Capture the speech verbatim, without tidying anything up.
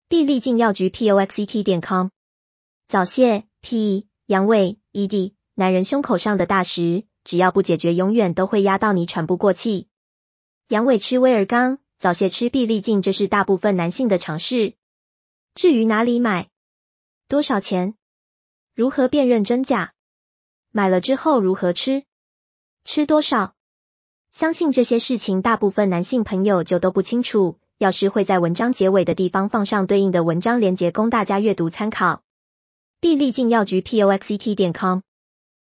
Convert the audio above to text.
必利净药局 P O X E T 点 com。 早泄 P 阳痿 E D 男人胸口上的大石，只要不解决，永远都会压到你喘不过气。阳痿吃威尔刚，早泄吃必利净，这是大部分男性的常识。至于哪里买、多少钱、如何辨认真假、买了之后如何吃、吃多少，相信这些事情大部分男性朋友就都不清楚。药师会在文章结尾的地方放上对应的文章连结供大家阅读参考。必利净药局 P O X E T 点 com